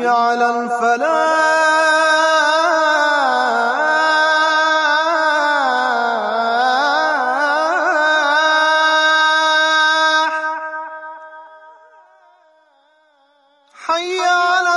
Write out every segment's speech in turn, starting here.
حي على الفلاح حي على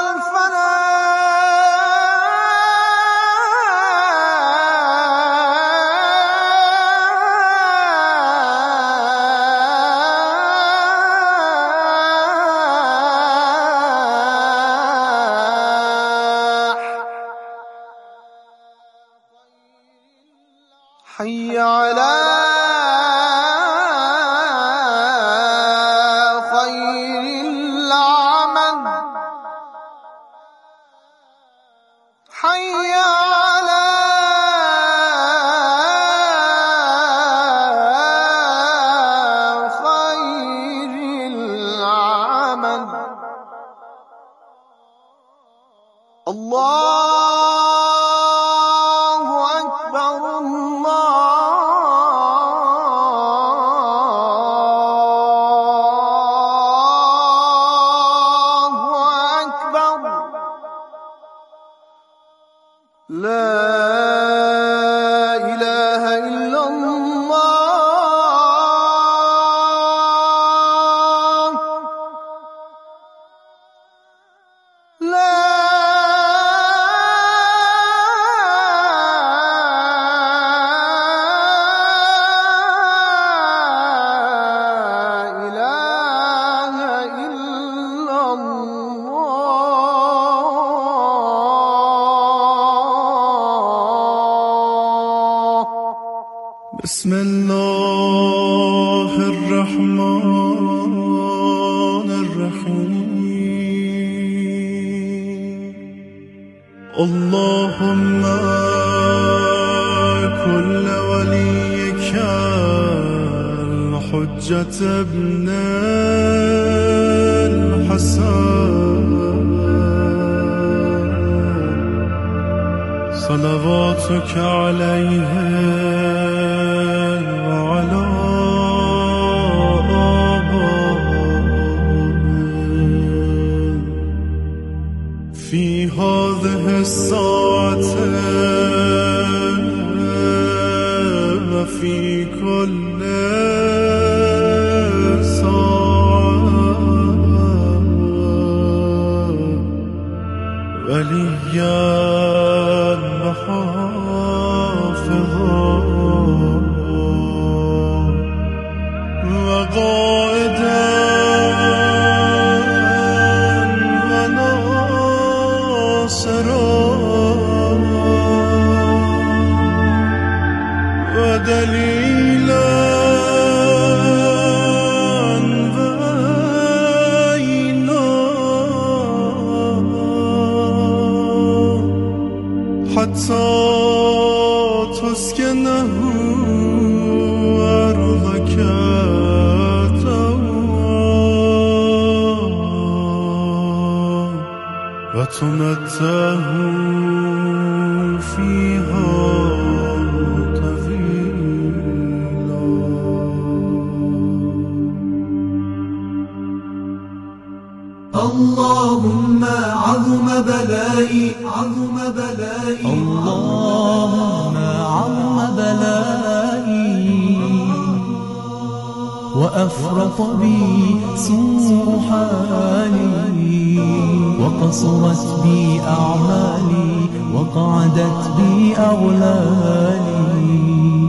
حي على خير العمل حي على خير العمل الله أكبر لا إله إلا الله لا إله إلا الله. بسم الله الرحمن الرحيم اللهم كل وليك الحجة ابن الحسن صلواتك عليه وعلى في هذه الساعة وفي كل ساعة وليا وحافظا وقائدا وناصرا ودليلا وعينا حتى تسكنه أرضك وتمتعه فيها طويلا. اللهم عظم بلائي عظم بلائي اللهم عظم بلائي وأفرط بي سوء حالي وقصرت بي أعمالي وقعدت بي أغلالي.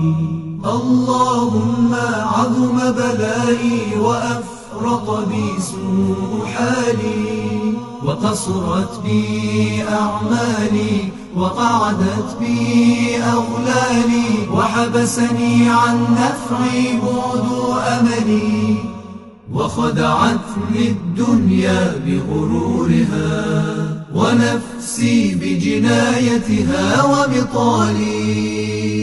اللهم عظم بلائي وأفرط بي سوء حالي وقصرت بي أعمالي وقعدت بي أغلالي وحبسني عن نفعي بعد أملي وخدعتني الدنيا بغرورها ونفسي بجنايتها وبطالي.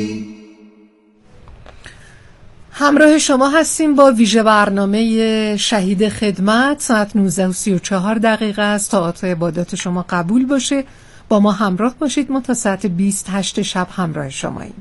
همراه شما هستیم با ویژه برنامه شهید خدمت. ساعت 19:34 است. طاعت و عبادات شما قبول باشه. با ما همراه باشید. ما تا ساعت 28 شب همراه شماییم.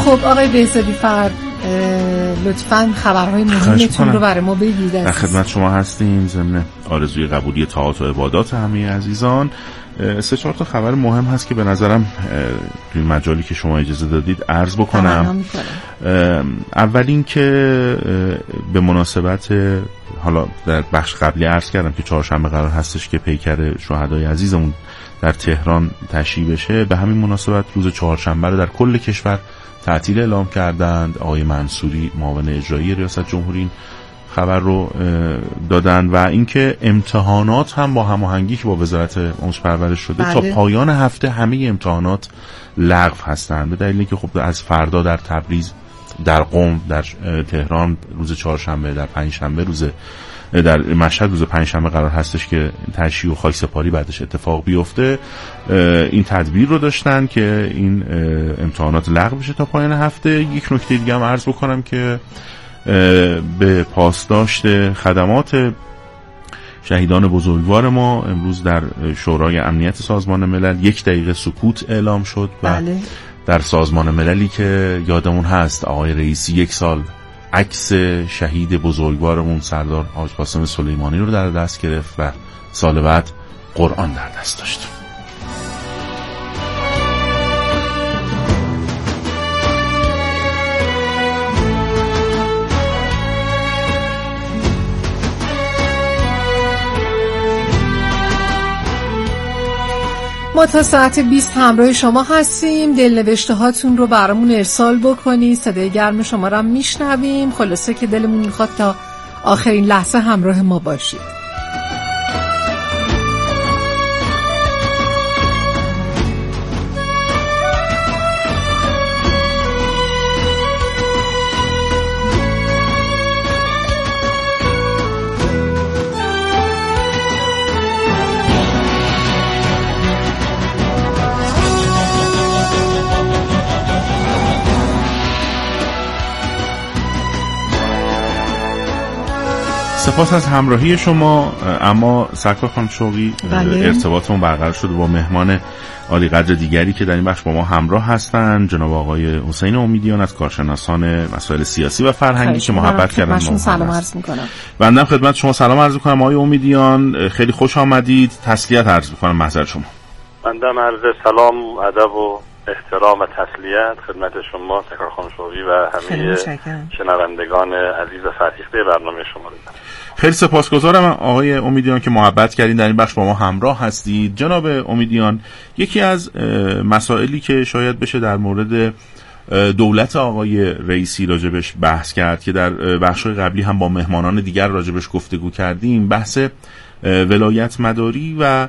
خب آقای بهزادی فر، لطفاً خبرهای مهمتون رو برای ما بگید. در خدمت شما هستیم. ضمن آرزوی قبولی طاعات و عبادات همه عزیزان، 3-4 تا خبر مهم هست که به نظرم توی مجالی که شما اجازه دادید عرض بکنم. اول این که به مناسبت، حالا در بخش قبلی عرض کردم که چهارشنبه قرار هستش که پیکر شهدای عزیزمون در تهران تشییع بشه، به همین مناسبت روز چهارشنبه رو در کل کشور تعطیل اعلام کردند. آقای منصوری معاون اجرایی ریاست جمهوری این خبر رو دادن و اینکه امتحانات هم با هماهنگی که با وزارت آموزش پرورش شده تا پایان هفته همه امتحانات لغو هستند، به دلیلی که خب از فردا در تبریز، در قم، در تهران روز چهارشنبه، در پنجشنبه در مشهد روز پنجشنبه قرار هستش که تشییع و خاکسپاری بعدش اتفاق بیفته. این تدبیر رو داشتن که این امتحانات لغو بشه تا پایان هفته. یک نکته دیگه هم عرض بکنم که به پاسداشت خدمات شهیدان بزرگوار ما امروز در شورای امنیت سازمان ملل 1 دقیقه سکوت اعلام شد و در سازمان مللی که یادمون هست آقای رئیسی 1 سال عکس شهید بزرگوارمون سردار حاج قاسم سلیمانی رو در دست گرفت و سال بعد قرآن در دست داشت. ما تا ساعت 20 همراه شما هستیم. دلنوشته هاتون رو برامون ارسال بکنید، صدای گرم شما رو هم میشنویم. خلاصه که دلمون میخواد تا آخرین لحظه همراه ما باشید. سپاس از همراهی شما. اما سرکار خانم شوقی، ارتباطمون برقرار شده با مهمان عالی قدر دیگری که در این بخش با ما همراه هستند، جناب آقای حسین امیدیان از کارشناسان مسائل سیاسی و فرهنگی که محبت کردن. من سلام عرض می‌کنم. بنده خدمت شما سلام عرض می‌کنم آقای امیدیان، خیلی خوش آمدید. تسلیت عرض می‌کنم محضر شما. بنده عرض سلام، ادب و احترام و تسلیت خدمت شما سرکار خانم شوقی و همه شنوندگان عزیز و فرهیخته برنامه شما دارم. خیلی سپاسگزارم آقای امیدیان که محبت کردین در این بخش با ما همراه هستید. جناب امیدیان، یکی از مسائلی که شاید بشه در مورد دولت آقای رئیسی راجبش بحث کرد که در بخش‌های قبلی هم با مهمانان دیگر راجبش گفتگو کردیم، بحث ولایت مداری و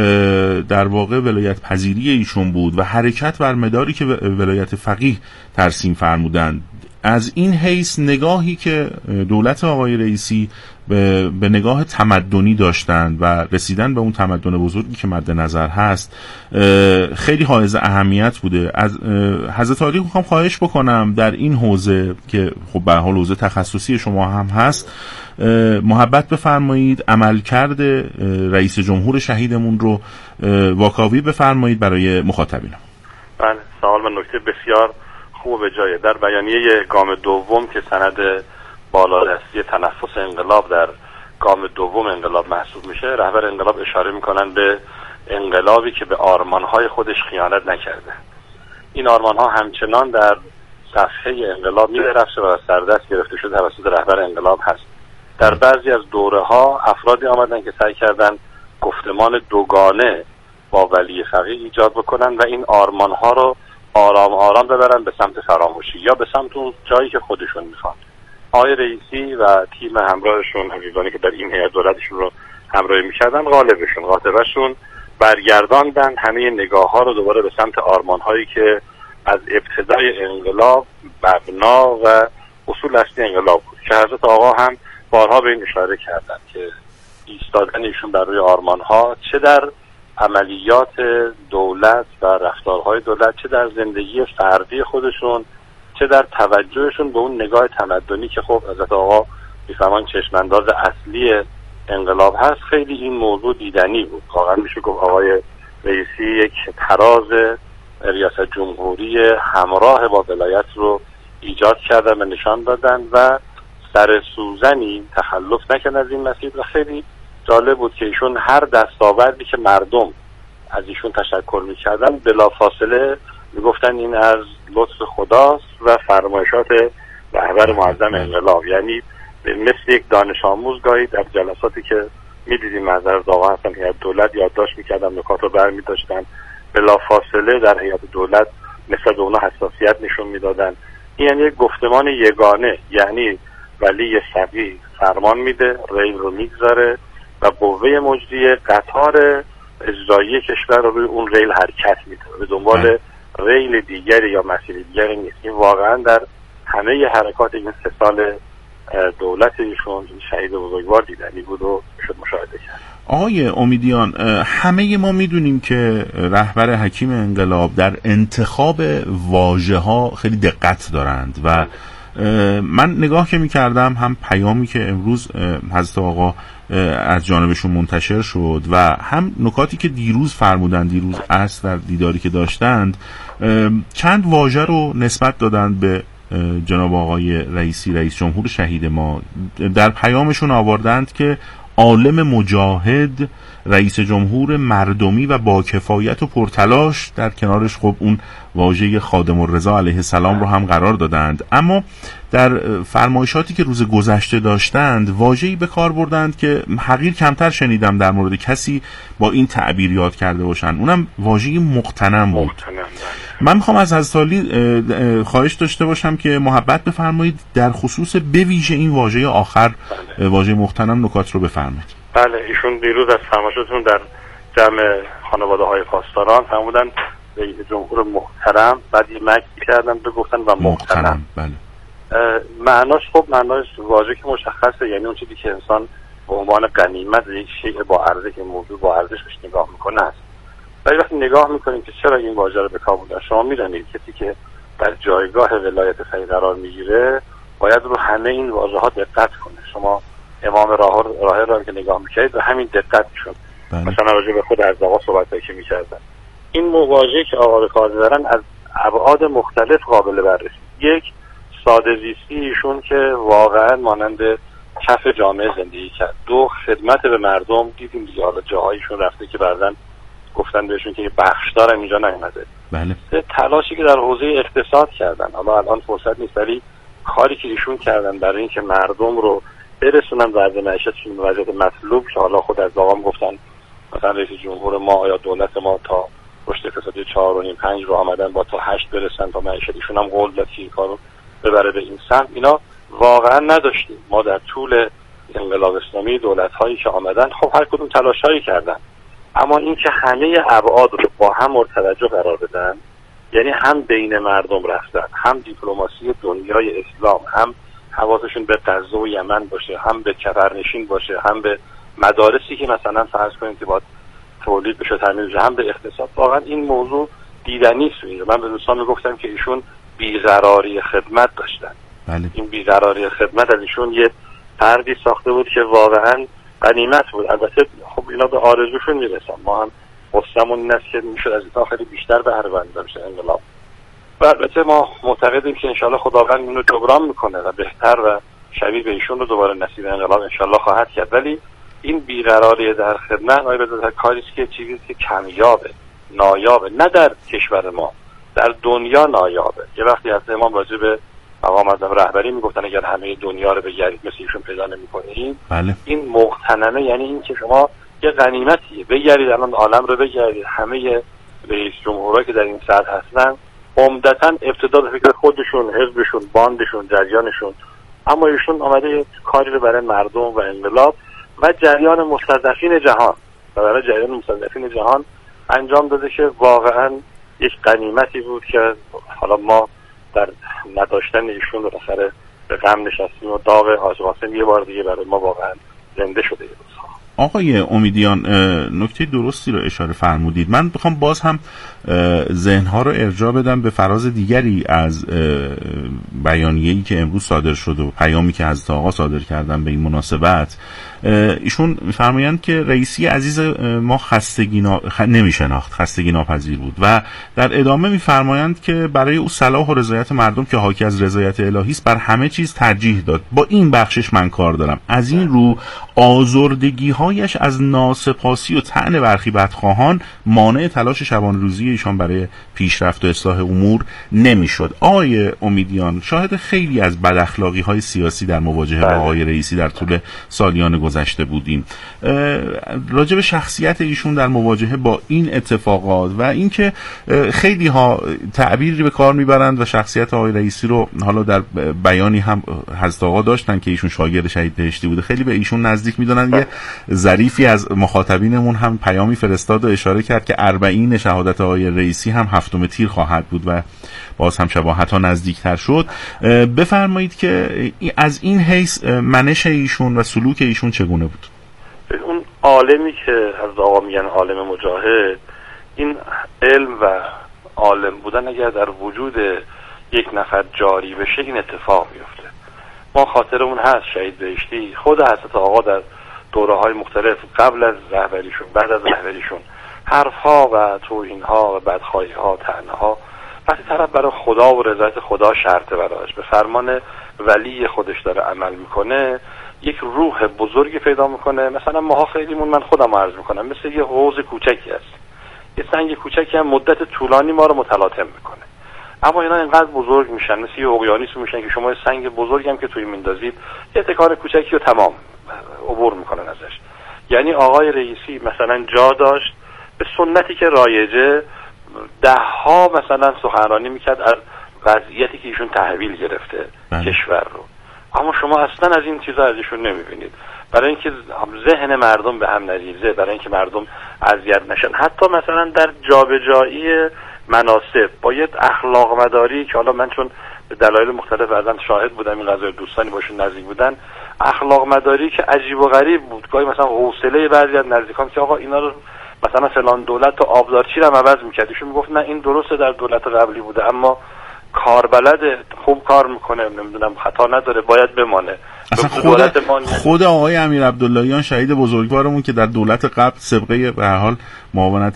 در واقع ولایت پذیری ایشون بود و حرکت بر مداری که ولایت فقیه ترسیم فرمودند. از این حیث نگاهی که دولت آقای رئیسی به نگاه تمدنی داشتند و رسیدن به اون تمدن بزرگی که مد نظر هست خیلی حائز اهمیت بوده. از حضرت عالی میخوام خواهش بکنم در این حوزه که خب به حال حوزه تخصصی شما هم هست محبت بفرمایید عملکرد رئیس جمهور شهیدمون رو واکاوی بفرمایید برای مخاطبین. بله، سوال و نکته بسیار خوب به جایه. در بیانیه گام دوم که سند بالادستی تنفس انقلاب در گام دوم انقلاب محسوب میشه، رهبر انقلاب اشاره میکنن به انقلابی که به آرمانهای خودش خیانت نکرده. این آرمانها همچنان در صفحه انقلاب می‌درخشه و سردست گرفته شده توسط رهبر انقلاب هست. در بعضی از دوره ها افرادی آمدن که سعی کردن گفتمان دوگانه با ولی فقیه ایجاد بکنن و این آرمان ها رو آرام آرام ببرن به سمت فراموشی یا به سمت اون جایی که خودشون میخوان. آقای رئیسی و تیم همراهشون، حبیبانی که در این هیئت دولتشون رو همراهی میکردن، قاطبشون برگرداندن همه نگاه ها رو دوباره به سمت آرمان هایی که از ابتدای انقلاب مبنا و اصول اصلی انقلاب بود که حضرت آقا هم بارها به این اشاره کردن که ایستادن ایشون بر روی آرمان ها چه در عملیات دولت و رفتارهای دولت، چه در زندگی فردی خودشون، چه در توجهشون به اون نگاه تمدنی که خب حضرت آقا میفهمان چشمانداز اصلی انقلاب هست، خیلی این موضوع دیدنی بود. واقعا میشه گفت آقای رئیسی یک تراز ریاست جمهوری همراه با ولایت رو ایجاد کردن و نشان دادن و سر سوزنی تخلف نکردن از این مسیر. و خیلی جالب بود که ایشون هر دستاوردی که مردم از ایشون تشکر میکردن بلافاصله میگفتن این از لطف خداست و فرمایشات رهبر معظم انقلاب. یعنی مثل یک دانش آموز گاهی در جلساتی که میدیدیم منظر آقا حسن هیئت دولت یادداشت میکردن، نکات رو برمی‌داشتن، بلافاصله در هیئت دولت نسبت به اونا حساسیت نشون میدادن. این یعنی یک گفتمان یگانه، یعنی ولی صفی فرمان میده، ریل رو میگذاره و قوه مجریه قطار اجرایی کشور رو روی اون ریل حرکت میده، به دنبال ریل دیگری یا مسیر دیگری نیست. این واقعا در همه حرکات این 3 سال دولت ایشون شهید بزرگوار دیدنی بود و شد مشاهده کرد. آقای امیدیان، همه ما میدونیم که رهبر حکیم انقلاب در انتخاب واژه ها خیلی دقت دارند و من نگاه که میکردم هم پیامی که امروز حضرت آقا از جانبشون منتشر شد و هم نکاتی که دیروز فرمودن، دیروز عصر در دیداری که داشتند، چند واژه رو نسبت دادند به جناب آقای رئیسی، رئیس جمهور شهید ما. در پیامشون آوردند که عالم مجاهد، رئیس جمهور مردمی و با کفایت و پرتلاش، در کنارش خب اون واژه خادم الرضا علیه السلام رو هم قرار دادند. اما در فرمایشاتی که روز گذشته داشتند واژه‌ای به کار بردند که حقیر کمتر شنیدم در مورد کسی با این تعبیر یاد کرده باشن، اونم واژه مغتنم بود. من میخوام از حضرت عالی خواهش داشته باشم که محبت بفرمایید در خصوص به ویژه این واژه آخر، واژه مغتنم، نکات رو بفرمایید. بله، ایشون دیروز از فرمایشاتون در جمع خانواده‌های پاسداران فرمودن رئیس جمهور محترم، بعد یه مکسی کردن به گفتن و محترم. بله. معناش خب معناش واژه که مشخصه، یعنی اون چیزی که انسان به عنوان غنیمت یک شیء با ارزش، که موضوع با ارزش بهش نگاه میکنه است. ولی وقتی نگاه میکنیم که چرا این واژه رو به کار بردن، شما میدونید کسی که در جایگاه ولایت فقیه قرار میگیره باید رو همه این واژه ها دقت کنه. شما امام راهر رو که نگاه میکردید و همین دقت میشون. مثلا راجع به خود از آقا صحبت که میکردن، این واژه‌ای که آقا کار دارن از ابعاد مختلف قابل بررسی. یک، ساده زیستی ایشون که واقعا مانند کف جامعه زندگی کرد. 2، خدمت به مردم. دیدیم دیگه حالا جاهایشون رفته که بعدن گفتن بهشون که بخشدارم اینجا نیومده. بله. تلاشی که در حوزه اقتصاد کردن، حالا الان فرصت نیست، ولی کاری که ایشون کردن برای اینکه مردم رو برسونن وضع معیشتشون به وضعیت مطلوب، که حالا خود از آقام گفتن مثلا رئیس جمهور ما یا دولت ما تا رشد اقتصادی 4.5-5 رو آمدن با تا 8 برسن تا معیشتشون هم قول داد که این کارو ببره به این سمت. اینا واقعا نداشتیم. ما در طول انقلاب اسلامی دولت‌هایی که آمدن خب هر کدوم تلاشایی کردن، اما این که همه ابعاد رو با هم مورد توجه قرار بدن، یعنی هم بین مردم رفتن، هم دیپلماسی دنیای اسلام، هم حواسشون به غزه و یمن باشه، هم به کفرنشین باشه، هم به مدارسی که مثلا فرض کنید که باید تولید بشه، تامین بشه، هم به اقتصاد. واقعا این موضوع دیدنی است. من به دوستان میگفتم که ایشون بیقراری خدمت داشتن. بله. این بیقراری خدمت از ایشون یه فردی ساخته بود که واقعا غنیمت بود. البته خب اینا به آرزوشون میرسن. ما هم قصه‌مون این است که میشد از این خیلی بیشتر بهره برداری بشه انقلاب. و البته ما معتقدیم که انشالله خداوند اینو جبران میکنه و بهتر و شبیه به ایشون رو دوباره نصیب انقلاب انشالله خواهد کرد. ولی این بیقراری در خدمت در کاری است که چیزی که کمیابه، نایابه، نه در کشور ما، در دنیا نایابه. یه وقتی از امام راجع به مقام اعظم رهبری میگفتن اگر همه دنیا رو بگردید مثل ایشون پیدا نمی‌کنید. بله. این مغتنمه، یعنی این که شما یه غنیمتیه، بگردید الان عالم رو بگردید، همه رئیس جمهورایی که در این سطح هستن عمدتاً ابتدا به فکر خودشون، حزبشون، باندشون، جریانشون، اما ایشون آمده کاری رو برای مردم و انقلاب و جریان مستضعفین جهان و برای جریان مستضعفین جهان انجام داده که واقعاً یک غنیمتی بود که حالا ما در نداشتن ایشون بالاخره به غم نشستیم و داغ حاج قاسم یه بار دیگه برای ما واقعا زنده شده. آقای امیدیان نکته درستی رو اشاره فرمودید. من بخوام باز هم ذهنها رو ارجاع بدم به فراز دیگری از بیانیه‌ای که امروز صادر شد و پیامی که حضرت آقا صادر کردن به این مناسبت. ایشون می‌فرمایند که رئیسی عزیز ما خستگی نمی‌شناخت، خستگی ناپذیر بود و در ادامه می‌فرمایند که برای او صلاح و رضایت مردم که حاکی از رضایت الهی است بر همه چیز ترجیح داد. با این بخشش من کار دارم. از این رو آزردگی‌هایش از ناسپاسی و طعن برخی بدخواهان مانع تلاش شبانه روزی ایشان برای پیشرفت و اصلاح امور نمی‌شد. آقای امیدیان، شاهد خیلی از بداخلاقی‌های سیاسی در مواجهه با آقای رئیسی در طول سالیان گذشته بودیم. راجع به شخصیت ایشون در مواجهه با این اتفاقات و اینکه خیلی ها تعبیری به کار میبرند و شخصیت آقای رئیسی رو حالا در بیانی هم حضرت آقا داشتن که ایشون شاگرد شهید بهشتی بوده، خیلی به ایشون نزدیک میدونن. یه ظریفی از مخاطبینمون هم پیامی فرستاد و اشاره کرد که 40 شهادت آقای رئیسی هم 7 تیر خواهد بود و باز هم شباهت ها نزدیکتر شد. بفرمایید که از این حیث منش ایشون و سلوک ایشون چگونه بود؟ اون عالمی که از آقا میگن عالم مجاهد، این علم و عالم بودن اگر در وجود یک نفر جاری بشه این اتفاق میفته. ما خاطرمون هست شهید بهشتی، خود حضرت آقا در دوره‌های مختلف قبل از رهبریشون، بعد از رهبریشون، حرف‌ها و توهین‌ها و بدخواهی‌ها، طعنه‌ها، وقتی طرف برای خدا و رضایت خدا شرطه براش به فرمان ولی خودش داره عمل میکنه، یک روح بزرگی پیدا میکنه. مثلا ماها خیلیمون، من خودم عرض میکنم، مثل یه حوض کوچکی است، یه سنگ کوچکی هم مدت طولانی ما رو متلاطم میکنه، اما اینا اینقدر بزرگ میشن، مثل یه اقیانوس میشن که شما سنگ بزرگی هم که توی میندازید یه تکان کوچکی رو تمام عبور میکنن ازش. یعنی آقای رئیسی مثلا جا داشت به سنتی که رایجه، 10 مثلا سخنرانی میکرد از وضعیتی که ایشون تحویل گرفته کشور رو، اما شما اصلا از این چیزا ازشون نمیبینید، برای اینکه ذهن مردم به هم نریزه، برای اینکه مردم اذیت نشن. حتی مثلا در جابجایی مناصب باید اخلاق مداری که حالا من چون به دلایل مختلف ازم شاهد بودم، این قضایا دوستانی باشون نزدیک بودن، اخلاق مداری که عجیب و غریب بود. گاهی مثلا حوصله بعضی از نزدیکان که آقا اینا رو مثلا فلان دولت تا آبدارچی رو عوض می‌کرد، ایشون میگفت نه این درسته در دولت قبلی بوده اما کار بلده، خوب کار میکنه، نمیدونم خطا نداره، باید بمانه. اصلا خود آقای امیر عبداللهیان شهید بزرگوارمون که در دولت قبل سابقه به هر حال معاونت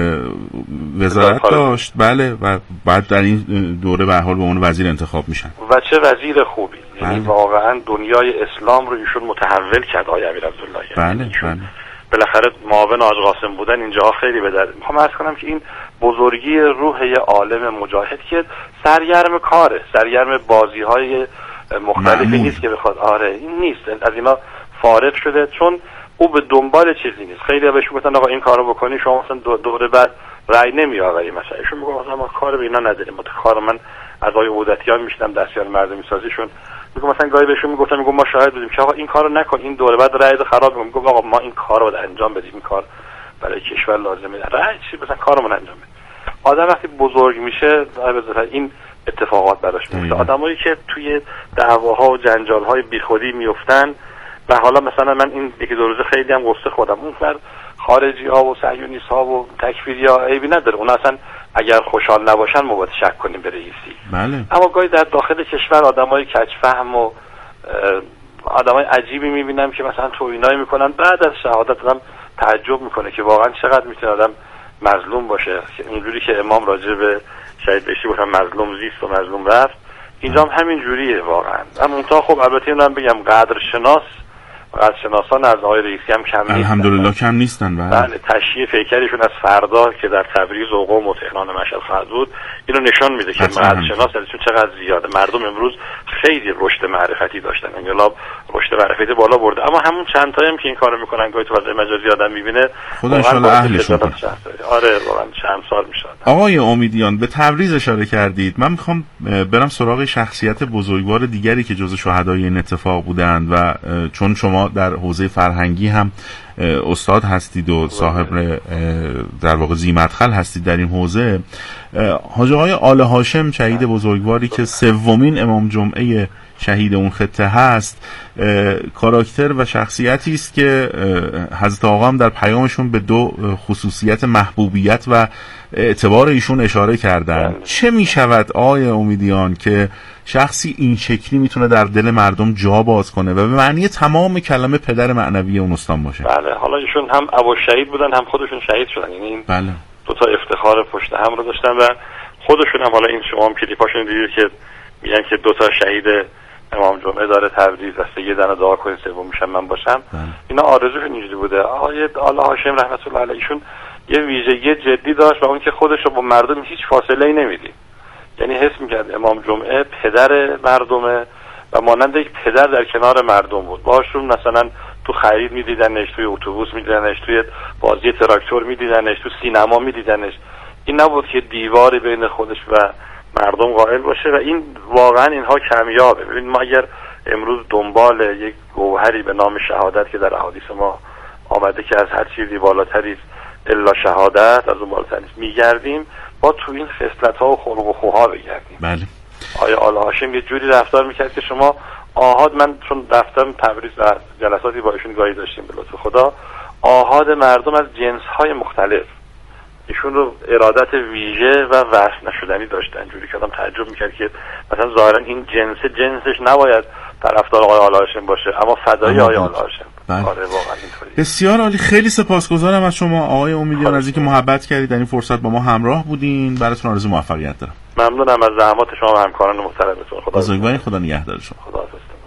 وزارت داشت، بله، و بعد در این دوره به هر حال به عنوان وزیر انتخاب میشن و چه وزیر خوبی. یعنی واقعا دنیای اسلام رو ایشون متحول کرد آقای امیر عبداللهیان. بله. بالاخره معاون حاج قاسم بودن اینجا خیلی به درد. میخوام عرض کنم که این بزرگی روح یه عالم مجاهد که سرگرم کاره، سرگرم بازی‌های مختلفی نیست که بخواد، این نیست، از اینا فارغ شده، چون او به دنبال چیزی نیست. خیلی بهش میگفتن آقا این کارو بکنی شما مثلا دوره بعد رأی نمیآوری، مثلا ایشون میگه مثلا ما کار به اینا نداریم، ما کار من از آقای عودتیان میشنم دستیار مردمی سازیشون میگه مثلا گاهی بهشون میگفتم ما شاهد بودیم که آقا این کارو نکن، این دوره بعد رأی خراب میگم، میگم آقا ما این کارو باید انجام بدیم، این کار برای کشور لازمه، رأی چی مثلا کارمون انجام بدیم. آدم وقتی بزرگ میشه این اتفاقات براش میفته. آدمایی که توی دعواها و جنجال‌های بیخودی میافتن و حالا مثلا من این یکی دو روزه خیلی هم قصه خودم، اون بر خارجی‌ها و صهیونیست‌ها و تکفیری‌ها عیبی نداره، اونا اصلا اگر خوشحال نباشن ما باید شک کنیم به رئیسی. بله. اما گاهی در داخل کشور آدمای کج‌فهم و آدمای عجیبی میبینم که مثلا توهینایی میکنن، بعد از شهادت هم تعجب میکنه که واقعا چقدر میتونه آدم مظلوم باشه. اینجوری که امام راجع به شهید بهشتی گفتن مظلوم زیست و مظلوم رفت، اینجا هم همین جوریه واقعا. اما اونتا خب البته اینم بگم قدرشناسان از آقای رئیسی هم کم نیستن، الحمدلله کم نیستن. بله، تشییع پیکرشون از فردا که در تبریز و قم و تهران و مشهد خواهد بود اینو نشان میده که قدرشناس ازشون چقدر زیاده. مردم امروز خیلی رشد معرفتی داشتن، انقلاب رشد معرفتی بالا برده، اما همون چند تایی هم که این کارو میکنن گاهی تو فضای مجازی آدم میبینه خدا ان شاء الله اهلشون کنه. واقعا چند سال میشه. آقای امیدیان به تبریز اشاره کردید، من میخوام برم سراغ شخصیت بزرگوار دیگری که جزو شهدای این اتفاق بودند و چون شما در حوزه فرهنگی هم استاد هستید و صاحب در واقع ذی‌مدخل هستید در این حوزه، حاج آقای آل هاشم شهید بزرگواری که 3مین امام جمعه شهید اون خطه هست کاراکتر و شخصیتی است که حضرت آقا هم در پیامشون به دو خصوصیت محبوبیت و اعتبار ایشون اشاره کردن. چه می شود آقای امیدیان که شخصی این شکلی میتونه در دل مردم جا باز کنه و به معنی تمام کلمه پدر معنوی اون استان باشه؟ بله، حالا ایشون هم ابوالشهید بودن هم خودشون شهید شدن، یعنی این بله. دو تا افتخار پشت هم رو داشتن و خودشون هم، حالا این شما هم کلیپاشون دیدید که میگن که دو تا شهید امام جمعه داره تبریز و سیدنا دعا کنید سوم میشم من باشم. اینا آرزوشون اینجوری بوده. آقای آلا هاشم رحمت الله علیهشون یه ویژگی جدی داشت و اون که خودش رو با مردم هیچ فاصله ای نمیدید، یعنی حس میکرد امام جمعه پدر مردمه و مانند یک پدر در کنار مردم بود. باشون مثلا تو خرید میدیدنش، توی اتوبوس میدیدنش، توی بازی تراکتور میدیدنش، تو سینما میدیدنش. این نبود که دیواری بین خودش و مردم قائل باشه و این واقعا اینها کمیابه. ببین ما اگر امروز دنبال یک گوهری به نام شهادت که در احادیث ما آمده که از هر چیزی بالاتری الا شهادت، از اون بالاتری میگردیم، با تو این خصلت‌ها و خلق و خوها بگردیم. بله. آیا آلا هاشم یه جوری رفتار میکرد که شما آحاد، من چون رفتم تبریز و جلساتی با ایشون گاهی داشتیم به لطف خدا، آحاد مردم از جنس‌های مختلف ایشون رو ارادت ویژه و وصف نشدنی داشتن، جوری که آدم تعجب میکرد که مثلا ظاهرا این جنسش نباید طرفدار آقای آلا هاشم باشه اما فدای آقای آلا هاشم. آره واقعا اینطوری. بسیار عالی، خیلی سپاسگزارم از شما آقای امیدیان از اینکه محبت کردید در این فرصت با ما همراه بودین. براتون آرزوی موفقیت دارم. ممنونم از زحمات شما و همکاران محترمتون. خدا بزرگوار، خدا نگهدار شما. خدا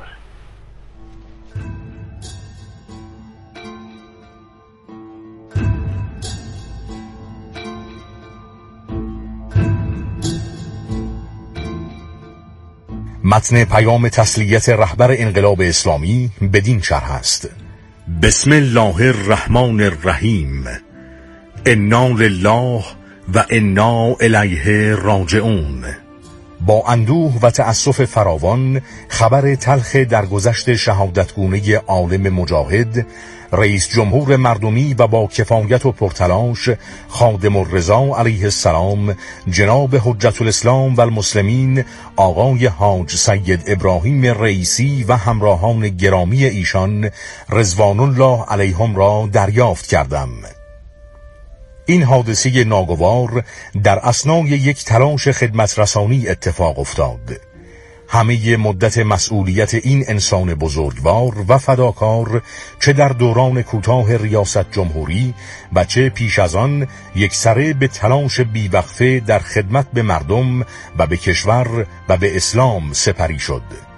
متن پیام تسلیت رهبر انقلاب اسلامی بدین شرح است: بسم الله الرحمن الرحیم. انا لله و انا الیه راجعون. با اندوه و تأسف فراوان خبر تلخ درگذشت شهادتگونه عالم مجاهد، رئیس جمهور مردمی و با کفایت و پرتلاش خادم الرضا علیه السلام جناب حجت الاسلام و المسلمین آقای حاج سید ابراهیم رئیسی و همراهان گرامی ایشان رضوان الله علیهم را دریافت کردم. این حادثه ناگوار در اثنای یک تلاش خدمت رسانی اتفاق افتاد. همه مدت مسئولیت این انسان بزرگوار و فداکار، چه در دوران کوتاه ریاست جمهوری و چه پیش از آن، یکسره به تلاش بیوقفه در خدمت به مردم و به کشور و به اسلام سپری شد.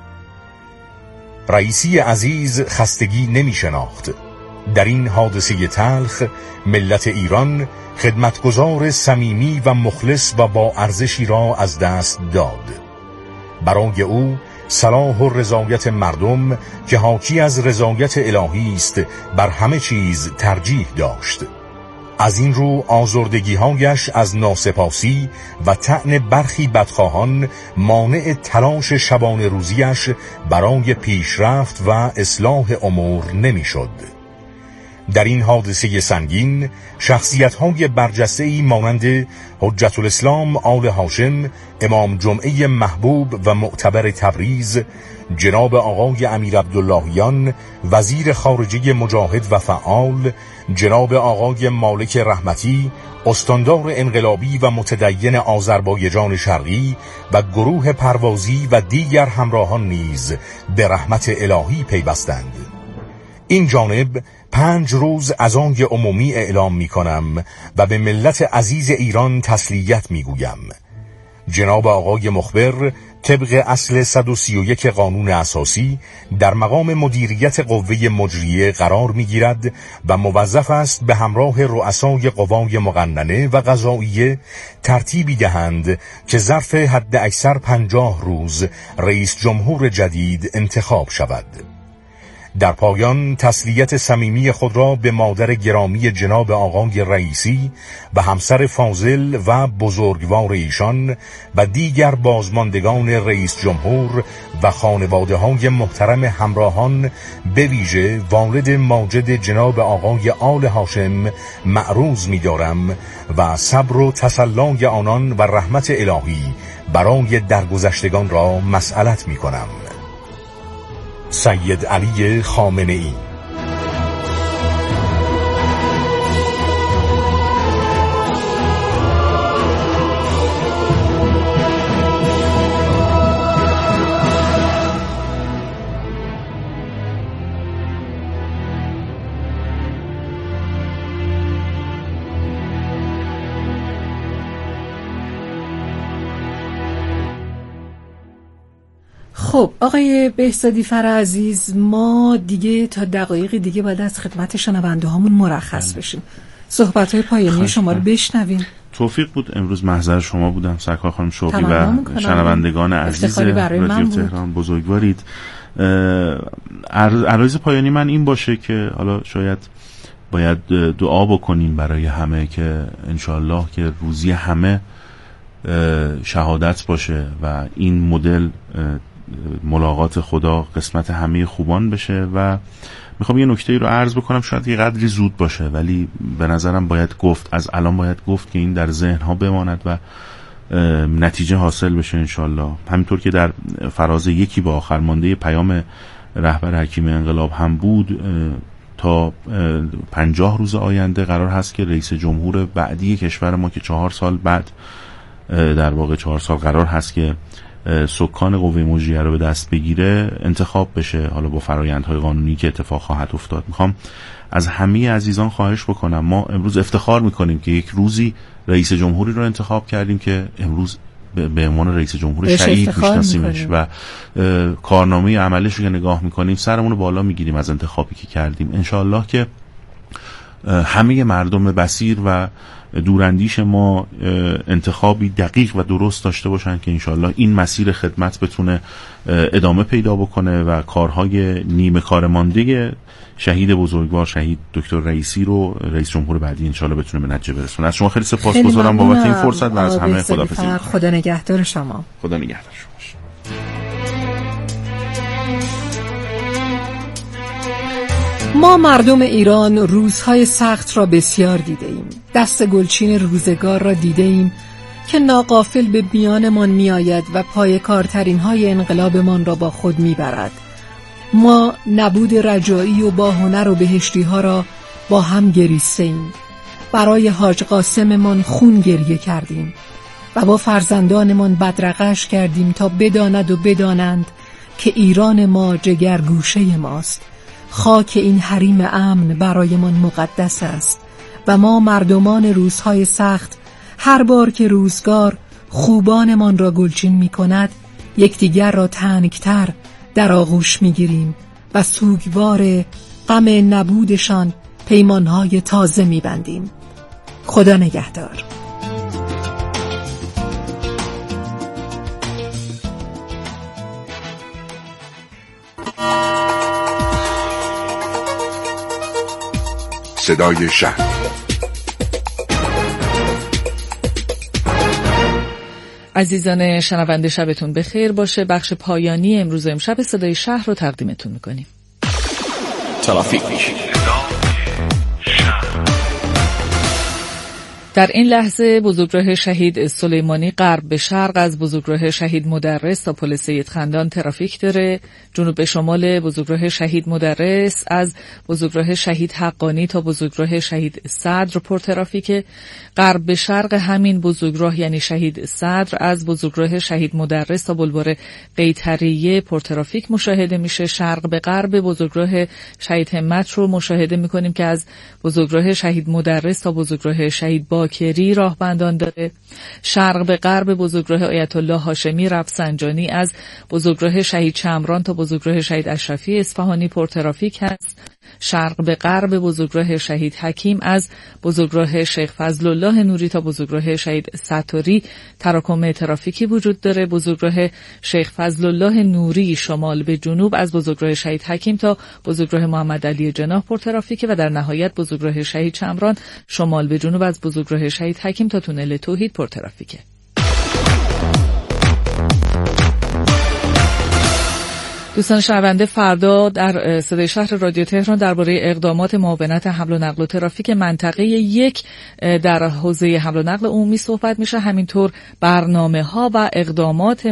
رئیسی عزیز خستگی نمی شناخت. در این حادثه تلخ ملت ایران خدمتگزار صمیمی و مخلص و با ارزشی را از دست داد. برای او صلاح و رضایت مردم که حاکی از رضایت الهی است بر همه چیز ترجیح داشت. از این رو آزردگی‌هایش از ناسپاسی و طعن برخی بدخواهان مانع تلاش شبانه روزیش برای پیشرفت و اصلاح امور نمی‌شد. در این حادثه سنگین شخصیت‌های برجسته‌ای مانند حجت الاسلام آل هاشم، امام جمعه محبوب و معتبر تبریز، جناب آقای امیر عبداللهیان وزیر خارجه مجاهد و فعال، جناب آقای مالک رحمتی استاندار انقلابی و متدین آذربایجان شرقی و گروه پروازی و دیگر همراهان نیز به رحمت الهی پیوستند. این جانب 5 روز اذان عمومی اعلام می کنم و به ملت عزیز ایران تسلیت می گویم. جناب آقای مخبر طبق اصل 131 قانون اساسی در مقام مدیریت قوه مجریه قرار می گیرد و موظف است به همراه رؤسای قوای مقننه و قضاییه ترتیبی دهند که ظرف حد اکثر 50 روز رئیس جمهور جدید انتخاب شود. در پایان تسلیت صمیمی خود را به مادر گرامی جناب آقای رئیسی و همسر فاضل و بزرگوار ایشان و دیگر بازماندگان رئیس جمهور و خانواده های محترم همراهان، به ویژه والد ماجد جناب آقای آل هاشم معروض می دارم و صبر و تسلای آنان و رحمت الهی برای درگذشتگان را مسئلت می کنم. سید علی خامنه‌ای. خب آقای بهزادی فر عزیز، ما دیگه تا دقایقی دیگه باید از خدمت شنونده هامون مرخص بشیم. صحبت‌های پایانی شما رو بشنویم. توفیق بود امروز محضر شما بودم، سرکار خانم شوقی و شنوندگان عزیز رادیو تهران، بزرگوارید. عرایض پایانی من این باشه که حالا شاید باید دعا بکنیم برای همه که انشالله که روزی همه شهادت باشه و این مدل ملاقات خدا قسمت همه خوبان بشه. و میخوام یه نکته رو عرض بکنم، شاید یه قدری زود باشه ولی به نظرم باید گفت، از الان باید گفت که این در ذهن ها بماند و نتیجه حاصل بشه انشالله. همینطور که در فراز یکی با آخر مانده پیام رهبر حکیم انقلاب هم بود، تا 50 روز آینده قرار هست که رئیس جمهور بعدی کشور ما که 4 سال بعد، در واقع 4 سال قرار هست که سکان قوه مجریه رو به دست بگیره، انتخاب بشه، حالا با فرآیندهای قانونی که اتفاق خواهد افتاد. میخوام از همه عزیزان خواهش بکنم، ما امروز افتخار میکنیم که یک روزی رئیس جمهوری رو انتخاب کردیم که امروز به عنوان رئیس جمهور شهید میشناسیمش و کارنامه عملش رو که نگاه میکنیم سرمون رو بالا میگیریم از انتخابی که کردیم. انشاءالله که همه مردم بصیر و دوراندیش ما انتخابی دقیق و درست داشته باشن که انشالله این مسیر خدمت بتونه ادامه پیدا بکنه و کارهای نیمه کار مانده شهید بزرگوار شهید دکتر رئیسی رو رئیس جمهور بعدی انشالله بتونه به نتیجه برسونه. از شما خیلی سپاسگزارم بابت این فرصت و از همه خداحافظی. خدا نگهدار شما. خدا نگهدار شما. ما مردم ایران روزهای سخت را بسیار دیده ایم. دست گلچین روزگار را دیده ایم که ناغافل به میانمان می آید و پای کارترین های انقلابمان را با خود می برد. ما نبود رجایی و با هنر و بهشتی ها را با هم گریسته ایم. برای حاج قاسممان خون گریه کردیم و با فرزندانمان بدرقش کردیم تا بداند و بدانند که ایران ما جگرگوشه ماست. خاک این حریم امن برایمان مقدس است و ما مردمان روزهای سخت هر بار که روزگار خوبانمان را گلچین می کند یکدیگر را تنگتر در آغوش می گیریم و سوگوار غم نبودشان پیمانهای تازه می بندیم. خدا نگهدار. صدای شهر. عزیزان شنونده شبتون بخیر باشه. بخش پایانی امروز امشب صدای شهر رو تقدیمتون میکنیم. ترافیک. در این لحظه بزرگراه شهید سلیمانی غرب به شرق از بزرگراه شهید مدرس تا پل سید خندان ترافیک داره. جنوب به شمال بزرگراه شهید مدرس از بزرگراه شهید حقانی تا بزرگراه شهید صدر پر ترافیکه. غرب به شرق همین بزرگراه یعنی شهید صدر از بزرگراه شهید مدرس تا بلوار قیطریه پر ترافیک مشاهده میشه. شرق به غرب بزرگراه شهید همت رو مشاهده میکنیم که از بزرگراه شهید مدرس تا بزرگراه شهید باکری راهبندان داره. شرق به غرب بزرگراه آیت الله هاشمی رفسنجانی از بزرگراه شهید شمران تا بزرگراه شهید اشرفی اصفهانی پر ترافیک هست. شرق به غرب بزرگراه شهید حکیم از بزرگراه شیخ فضل الله نوری تا بزرگراه شهید ستاری تراکم ترافیکی وجود داره. بزرگراه شیخ فضل الله نوری شمال به جنوب از بزرگراه شهید حکیم تا بزرگراه محمد علی جناح پر ترافیکه و در نهایت بزرگراه شهید شمران شمال به جنوب از بزرگراه شهید حکیم تا تونل توحید پر ترافیکه. دوستان شنونده، فردا در صدای شهر رادیو تهران درباره اقدامات معاونت حمل و نقل و ترافیک منطقه 1 در حوزه حمل و نقل عمومی صحبت میشه. همینطور برنامه‌ها و اقدامات